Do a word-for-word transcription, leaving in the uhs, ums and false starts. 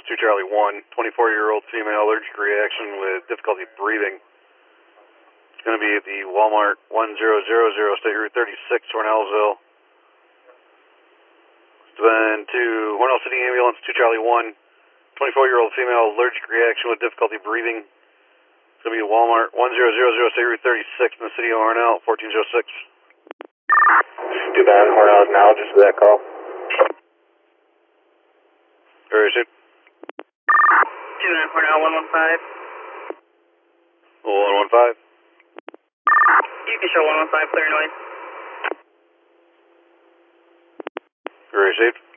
ambulance two Charlie one, twenty-four-year-old female, allergic reaction with difficulty breathing. It's going to be at the Walmart one zero zero zero, State Route thirty-six, Hornellsville. It's been to Hornell City Ambulance two Charlie one, twenty-four-year-old female, allergic reaction with difficulty breathing. It's going to be Walmart one zero zero zero, State Route thirty-six in the city of Hornell, fourteen oh six. Too bad, Hornell now, just for that call. Very soon. Two nine Hornell one one five. one one five. You can show one one five clear noise. Very safe.